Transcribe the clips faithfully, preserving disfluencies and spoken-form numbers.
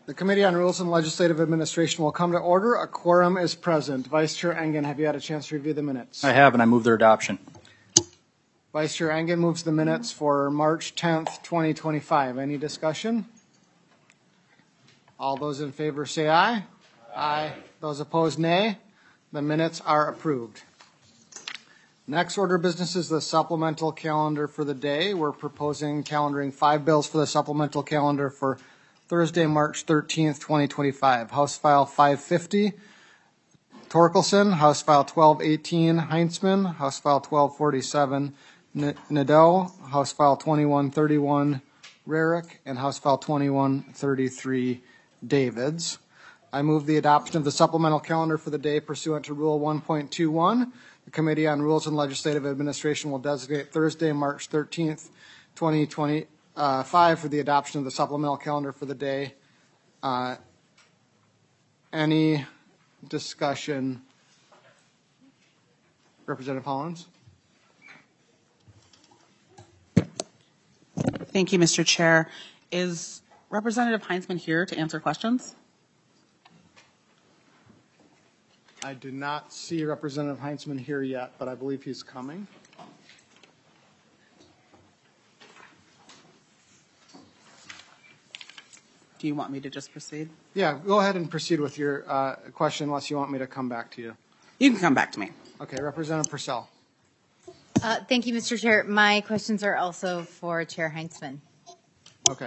The Committee on Rules and Legislative Administration will come to order. A quorum is present. Vice Chair Engen, have you had a chance to review the minutes? I have, and I move their adoption. Vice Chair Engen moves the minutes for March tenth, twenty twenty-five. Any discussion? All those in favor say aye. Aye. Those opposed, nay. The minutes are approved. Next order of business is the supplemental calendar for the day. We're proposing calendaring five bills for the supplemental calendar for Thursday, March thirteenth, twenty twenty-five. House File five fifty, Torkelson. House File twelve eighteen, Heinzman. House File twelve forty-seven, Nadeau. House File twenty-one thirty-one, Rarick. And House File twenty-one thirty-three, Davids. I move the adoption of the supplemental calendar for the day pursuant to Rule one point two one. The Committee on Rules and Legislative Administration will designate Thursday, March thirteenth, twenty twenty-five for the adoption of the supplemental calendar for the day. Uh, any discussion? Representative Hollins? Thank you, Mister Chair. Is Representative Heinzman here to answer questions? I do not see Representative Heinzman here yet, but I believe he's coming. Do you want me to just proceed? Yeah, go ahead and proceed with your uh, question unless you want me to come back to you. You can come back to me. Okay, Representative Purcell. Uh, thank you, Mister Chair. My questions are also for Chair Heinzman. Okay.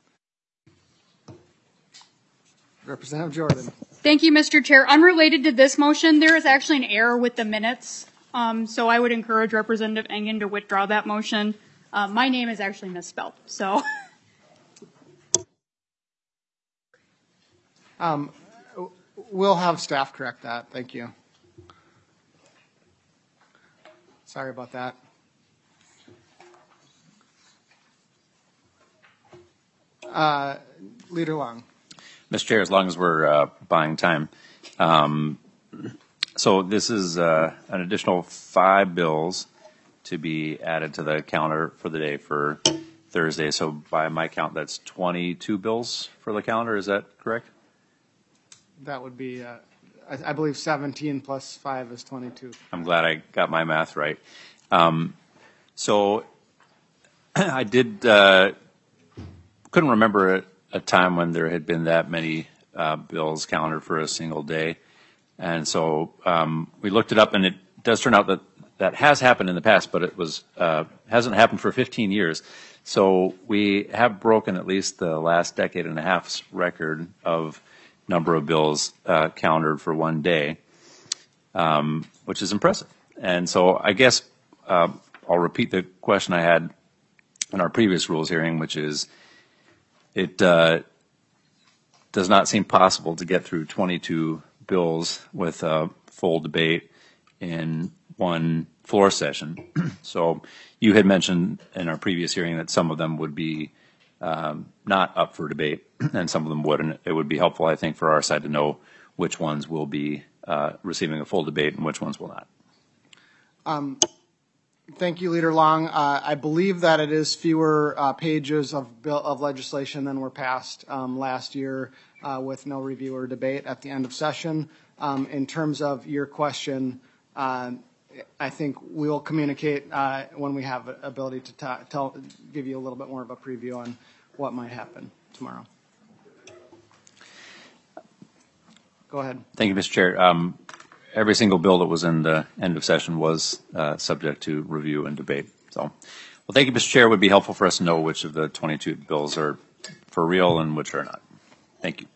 Representative Jordan. Thank you, Mister Chair. Unrelated to this motion, there is actually an error with the minutes. Um, so I would encourage Representative Engen to withdraw that motion. Uh, my name is actually misspelled, so. Um, we'll have staff correct that. Thank you. Sorry about that. Uh, Leader Long. Mister Chair, as long as we're uh, buying time. Um, so this is uh, an additional five bills to be added to the calendar for the day for Thursday. So by my count, that's twenty-two bills for the calendar. Is that correct? That would be, uh, I, I believe, seventeen plus five is twenty-two. I'm glad I got my math right. Um, so I did, uh, couldn't remember a, a time when there had been that many uh, bills calendared for a single day. And so um, we looked it up, and it does turn out that that has happened in the past, but it was uh, hasn't happened for fifteen years. So we have broken at least the last decade and a half's record of number of bills uh, calendared for one day, um, which is impressive. And so I guess uh, I'll repeat the question I had in our previous rules hearing, which is it uh, does not seem possible to get through twenty-two bills with a full debate in one floor session. So you had mentioned in our previous hearing that some of them would be um, not up for debate, and some of them would, and it would be helpful, I think, for our side to know which ones will be uh, receiving a full debate and which ones will not. Um, thank you, Leader Long. Uh, I believe that it is fewer uh, pages of bill of legislation than were passed um, last year uh, with no review or debate at the end of session. Um, in terms of your question, uh, I think we'll communicate uh, when we have ability to ta- tell, give you a little bit more of a preview on what might happen tomorrow. Go ahead. Thank you, Mister Chair. Um, every single bill that was in the end of session was uh, subject to review and debate. So, well, thank you, Mister Chair. It would be helpful for us to know which of the twenty-two bills are for real and which are not. Thank you.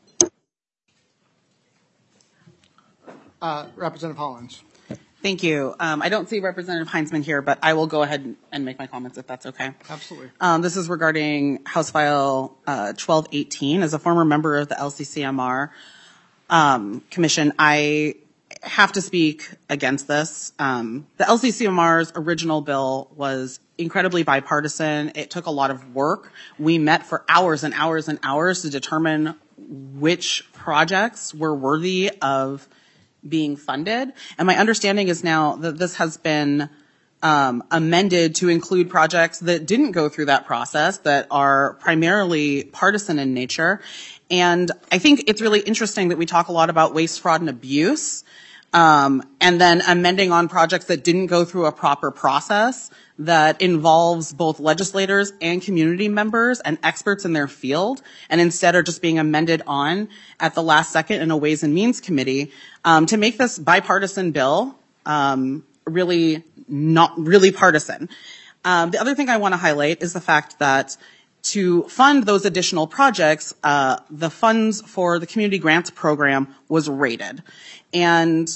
Uh, Representative Hollins. Thank you. Um, I don't see Representative Heinzman here, but I will go ahead and make my comments if that's okay. Absolutely. Um, this is regarding House File uh, twelve eighteen. As a former member of the L C C M R um, Commission, I have to speak against this. Um, the L C C M R's original bill was incredibly bipartisan. It took a lot of work. We met for hours and hours and hours to determine which projects were worthy of being funded. And my understanding is now that this has been um, amended to include projects that didn't go through that process, that are primarily partisan in nature. And I think it's really interesting that we talk a lot about waste, fraud, and abuse, um, and then amending on projects that didn't go through a proper process that involves both legislators and community members and experts in their field, and instead are just being amended on at the last second in a Ways and Means Committee, um, to make this bipartisan bill um, really not really partisan. Um, the other thing I want to highlight is the fact that to fund those additional projects, uh, the funds for the community grants program was rated. And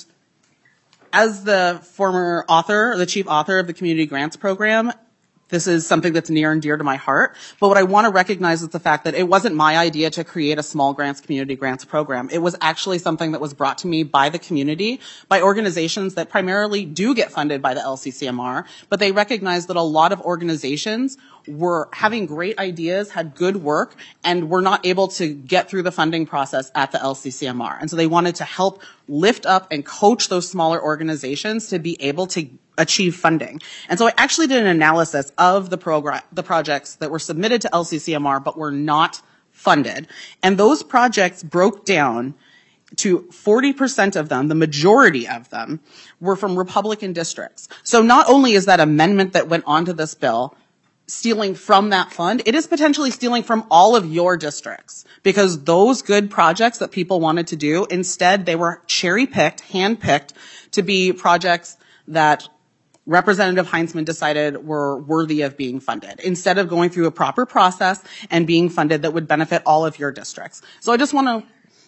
as the former author, the chief author of the community grants program, this is something that's near and dear to my heart. But what I want to recognize is the fact that it wasn't my idea to create a small grants community grants program. It was actually something that was brought to me by the community, by organizations that primarily do get funded by the L C C M R, but they recognize that a lot of organizations were having great ideas, had good work, and were not able to get through the funding process at the L C C M R. And so they wanted to help lift up and coach those smaller organizations to be able to achieve funding. And so I actually did an analysis of the program, the projects that were submitted to L C C M R but were not funded. And those projects broke down to forty percent of them, the majority of them, were from Republican districts. So not only is that amendment that went onto this bill stealing from that fund, it is potentially stealing from all of your districts, because those good projects that people wanted to do, instead they were cherry-picked, hand-picked to be projects that Representative Heinzman decided were worthy of being funded, instead of going through a proper process and being funded that would benefit all of your districts. So I just want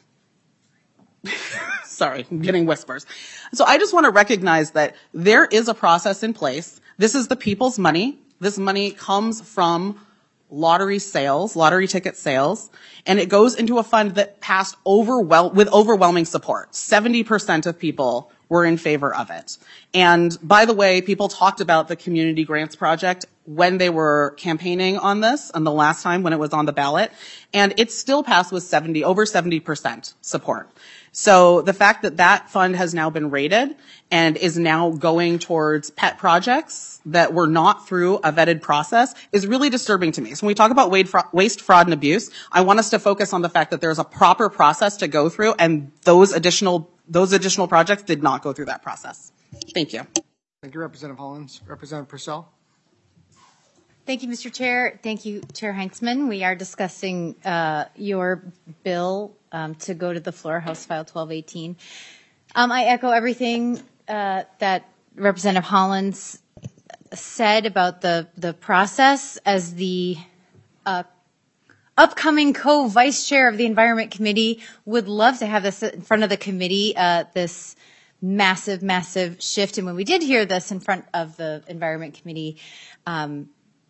to, sorry, I'm getting whispers. So I just want to recognize that there is a process in place. This is the people's money. This money comes from lottery sales, lottery ticket sales, and it goes into a fund that passed overwhel- with overwhelming support. seventy percent of people were in favor of it. And by the way, people talked about the community grants project when they were campaigning on this, and the last time when it was on the ballot, and it still passed with seventy, over seventy percent support. So the fact that that fund has now been rated and is now going towards pet projects that were not through a vetted process is really disturbing to me. So when we talk about waste, fraud, and abuse, I want us to focus on the fact that there's a proper process to go through, and those additional those additional projects did not go through that process. Thank you. Thank you, Representative Hollins. Representative Purcell. Thank you, Mister Chair. Thank you, Chair Heinzman. We are discussing uh, your bill um, to go to the floor, House File twelve eighteen. Um, I echo everything uh, that Representative Hollins said about the, the process. As the uh, upcoming co-vice chair of the Environment Committee, would love to have this in front of the committee, uh, this massive, massive shift. And when we did hear this in front of the Environment Committee, um,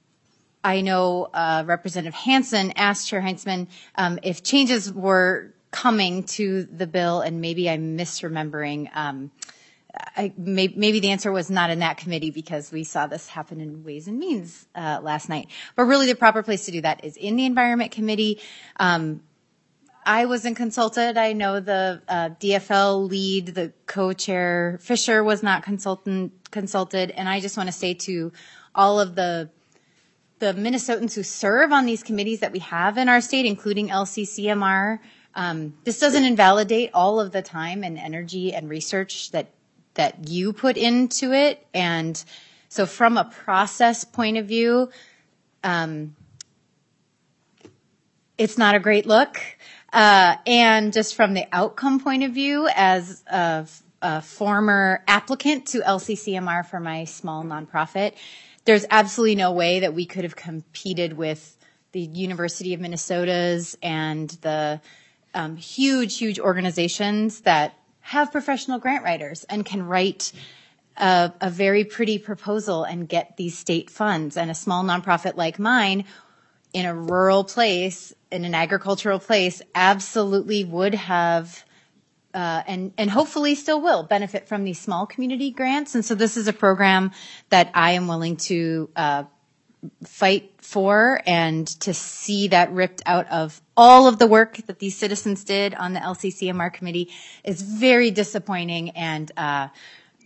I know uh, Representative Hansen asked Chair Heinzman um, if changes were coming to the bill, and maybe I'm misremembering. Um, I, may, maybe the answer was not in that committee, because we saw this happen in Ways and Means uh, last night. But really the proper place to do that is in the Environment Committee. Um, I wasn't consulted. I know the uh, D F L lead, the co-chair Fisher, was not consultant, consulted. And I just want to say to all of the the Minnesotans who serve on these committees that we have in our state, including L C C M R, um, this doesn't invalidate all of the time and energy and research that that you put into it. And so from a process point of view, um, it's not a great look. Uh, and just from the outcome point of view, as a, a former applicant to L C C M R for my small nonprofit, there's absolutely no way that we could have competed with the University of Minnesota's and the um, huge, huge organizations that have professional grant writers and can write a, a very pretty proposal and get these state funds. And a small nonprofit like mine in a rural place, in an agricultural place, absolutely would have Uh, and, and hopefully still will benefit from these small community grants. And so this is a program that I am willing to uh, fight for, and to see that ripped out of all of the work that these citizens did on the L C C M R committee is very disappointing. And uh,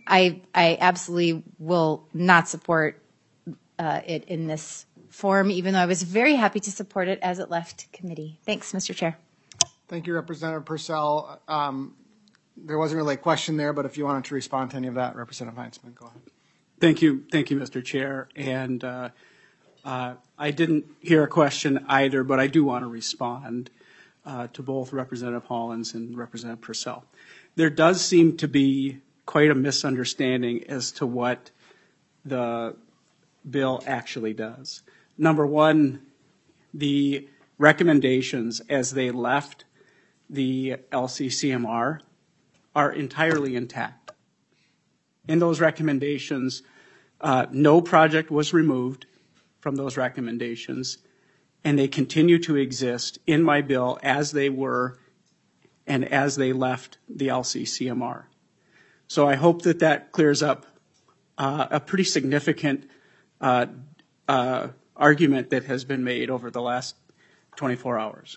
I, I absolutely will not support uh, it in this form, even though I was very happy to support it as it left committee. Thanks, Mister Chair. Thank you, Representative Purcell. Um, there wasn't really a question there, but if you wanted to respond to any of that, Representative Heinzman, go ahead. Thank you, thank you, Mister Chair. And uh, uh, I didn't hear a question either, but I do want to respond uh, to both Representative Hollins and Representative Purcell. There does seem to be quite a misunderstanding as to what the bill actually does. Number one, the recommendations as they left the L C C M R are entirely intact. In those recommendations, uh, no project was removed from those recommendations, and they continue to exist in my bill as they were and as they left the L C C M R. So I hope that that clears up uh, a pretty significant uh, uh, argument that has been made over the last twenty-four hours.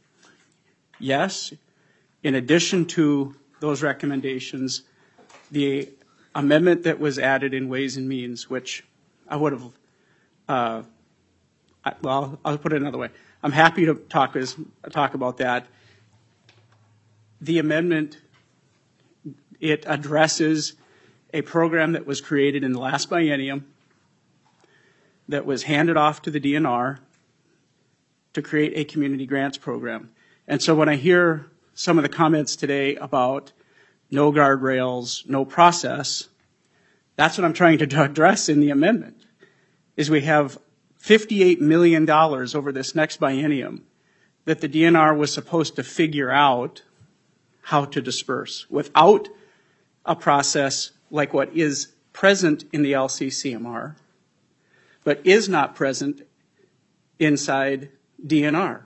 Yes, in addition to those recommendations, the amendment that was added in Ways and Means, which I would have, uh, I, well, I'll put it another way. I'm happy to talk, as, talk about that. The amendment, it addresses a program that was created in the last biennium that was handed off to the D N R to create a community grants program. And so when I hear some of the comments today about no guardrails, no process, that's what I'm trying to address in the amendment, is we have fifty-eight million dollars over this next biennium that the D N R was supposed to figure out how to disperse without a process like what is present in the L C C M R, but is not present inside D N R.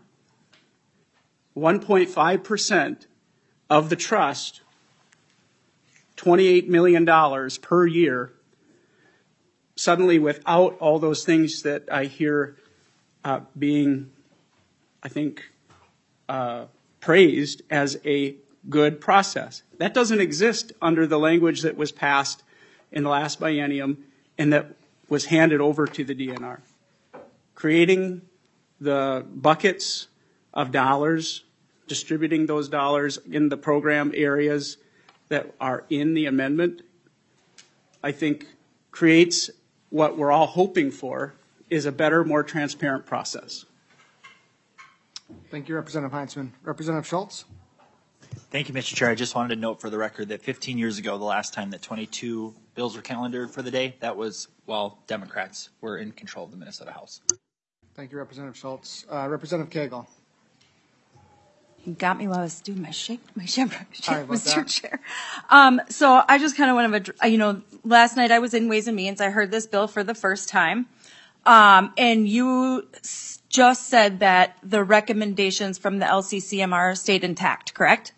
one point five percent of the trust, twenty-eight million dollars per year, suddenly without all those things that I hear uh, being, I think, uh, praised as a good process. That doesn't exist under the language that was passed in the last biennium and that was handed over to the D N R. Creating the buckets of dollars, distributing those dollars in the program areas that are in the amendment, I think creates what we're all hoping for, is a better, more transparent process. Thank you, Representative Heinzman. Representative Schultz? Thank you, Mister Chair. I just wanted to note for the record that fifteen years ago, the last time that twenty-two bills were calendared for the day, that was while Democrats were in control of the Minnesota House. Thank you, Representative Schultz. Uh, Representative Cagle? You got me while I was doing my shake, my shake, Sorry about Mister that. Chair. Um, so I just kind of want to, you know, last night I was in Ways and Means. I heard this bill for the first time. Um, and you s- just said that the recommendations from the L C C M R stayed intact, correct?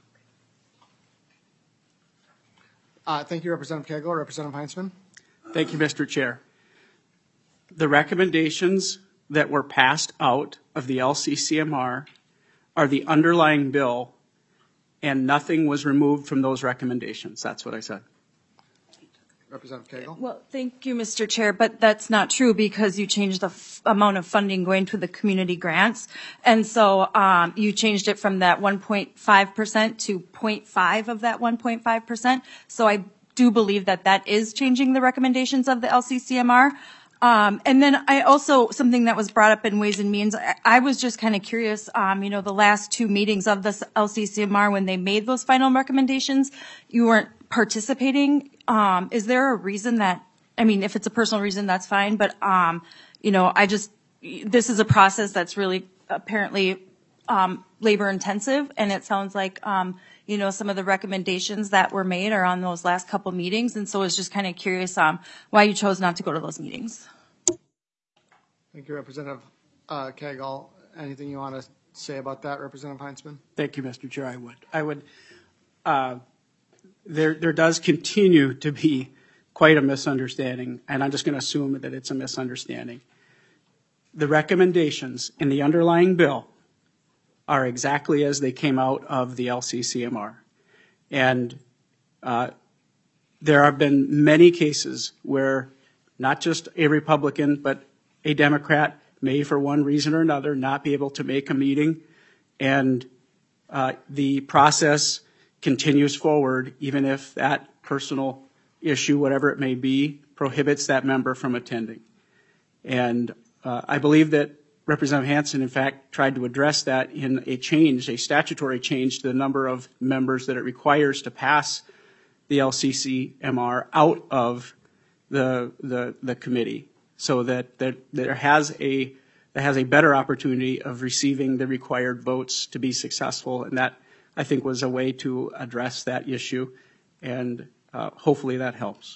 Uh, thank you, Representative Cagle. Representative Heinzman? Thank you, Mister Chair. The recommendations that were passed out of the L C C M R are the underlying bill, and nothing was removed from those recommendations. That's what I said. Representative Cagle? Well, thank you, Mister Chair, but that's not true because you changed the f- amount of funding going to the community grants. And so um, you changed it from that one point five percent to zero point five of that one point five percent. So I do believe that that is changing the recommendations of the L C C M R. Um, and then I also, something that was brought up in Ways and Means, I, I was just kind of curious, um, you know, the last two meetings of the L C C M R when they made those final recommendations, you weren't participating. Um, is there a reason that, I mean, if it's a personal reason, that's fine, but, um, you know, I just, this is a process that's really apparently um, labor intensive, and it sounds like, um, you know, some of the recommendations that were made are on those last couple meetings, and so I was just kind of curious um, why you chose not to go to those meetings. Thank you, Representative uh, Cagle. Anything you want to say about that, Representative Heinzman? Thank you, Mister Chair. I would. I would. Uh, there, there does continue to be quite a misunderstanding, and I'm just going to assume that it's a misunderstanding. The recommendations in the underlying bill are exactly as they came out of the L C C M R. And uh, there have been many cases where not just a Republican, but a Democrat may, for one reason or another, not be able to make a meeting, and uh, the process continues forward, even if that personal issue, whatever it may be, prohibits that member from attending. And uh, I believe that Representative Hansen, in fact, tried to address that in a change, a statutory change to the number of members that it requires to pass the L C C M R out of the the, the committee, so that, that there has a that has a better opportunity of receiving the required votes to be successful. And that, I think, was a way to address that issue, and uh, hopefully that helps.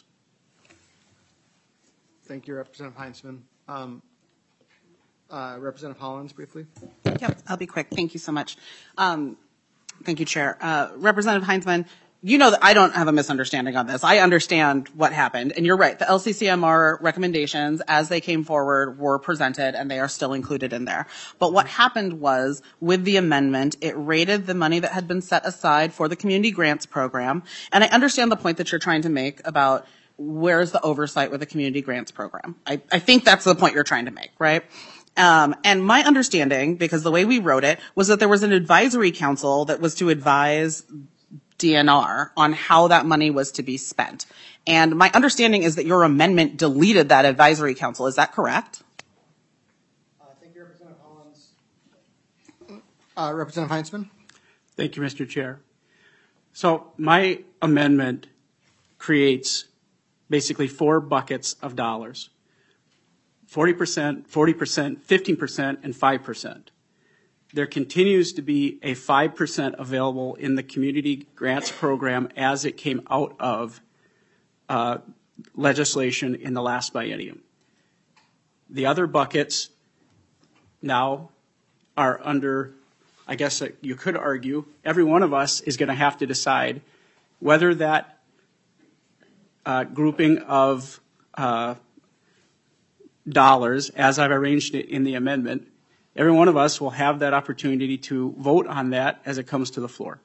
Thank you, Representative Heinzman. Um, uh, Representative Hollins, briefly. Yep, I'll be quick. Thank you so much. Um, thank you, Chair. Uh, Representative Heinzman, you know that I don't have a misunderstanding on this. I understand what happened, and you're right. The L C C M R recommendations, as they came forward, were presented, and they are still included in there. But what happened was, with the amendment, it rated the money that had been set aside for the community grants program. And I understand the point that you're trying to make about where's the oversight with the community grants program. I, I think that's the point you're trying to make, right? Um, and my understanding, because the way we wrote it, was that there was an advisory council that was to advise D N R on how that money was to be spent. And my understanding is that your amendment deleted that advisory council. Is that correct? Uh, thank you, Representative Hollins. Uh, Representative Heinzman. Thank you, Mister Chair. So my amendment creates basically four buckets of dollars: forty percent, forty percent, fifteen percent, and five percent. There continues to be a five percent available in the community grants program as it came out of uh, legislation in the last biennium. The other buckets now are under, I guess you could argue, every one of us is going to have to decide whether that uh, grouping of uh, dollars, as I've arranged it in the amendment, every one of us will have that opportunity to vote on that as it comes to the floor.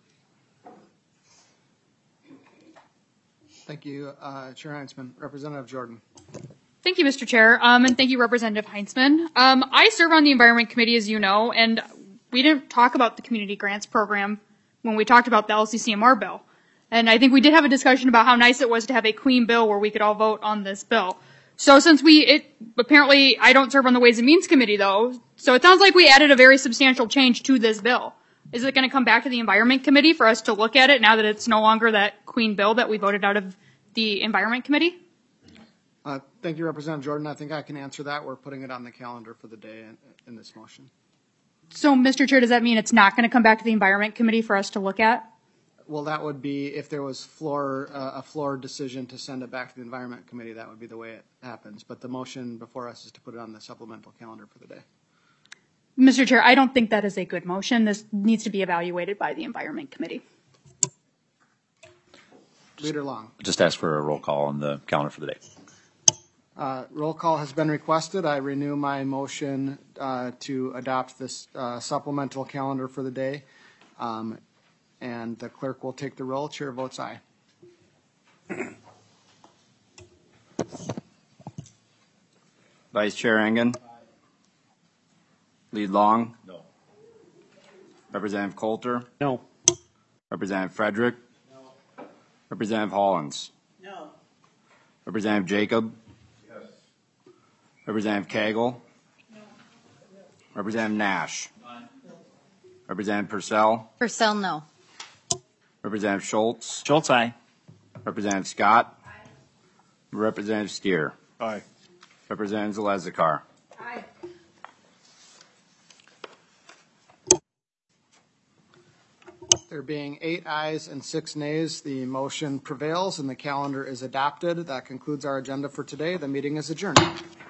Thank you, uh, Chair Heinzman. Representative Jordan. Thank you, Mister Chair, um, and thank you, Representative Heinzman. Um, I serve on the Environment Committee, as you know, and we didn't talk about the community grants program when we talked about the L C C M R bill. And I think we did have a discussion about how nice it was to have a clean bill where we could all vote on this bill. So since we, it, apparently I don't serve on the Ways and Means Committee though, so it sounds like we added a very substantial change to this bill. Is it going to come back to the Environment Committee for us to look at it now that it's no longer that clean bill that we voted out of the Environment Committee? Uh, thank you, Representative Jordan. I think I can answer that. We're putting it on the calendar for the day in, in this motion. So, Mister Chair, does that mean it's not going to come back to the Environment Committee for us to look at? Well, that would be if there was floor, uh, a floor decision to send it back to the Environment Committee, that would be the way it happens. But the motion before us is to put it on the supplemental calendar for the day. Mister Chair, I don't think that is a good motion. This needs to be evaluated by the Environment Committee. Leader Long. Just ask for a roll call on the calendar for the day. Uh, roll call has been requested. I renew my motion uh, to adopt this uh, supplemental calendar for the day. Um, and the clerk will take the roll. Chair votes aye. Vice Chair Engen. Lead Long. No. Representative Coulter. No. Representative Frederick. No. Representative Hollins. No. Representative Jacob. Yes. Representative Cagle. No. Representative Nash. Aye. Representative Purcell. Purcell, no. Representative Schultz. Schultz, aye. Representative Scott. Aye. Representative Steer. Aye. Representative Zalezakar. Aye. There being eight ayes and six nays, the motion prevails and the calendar is adopted. That concludes our agenda for today. The meeting is adjourned.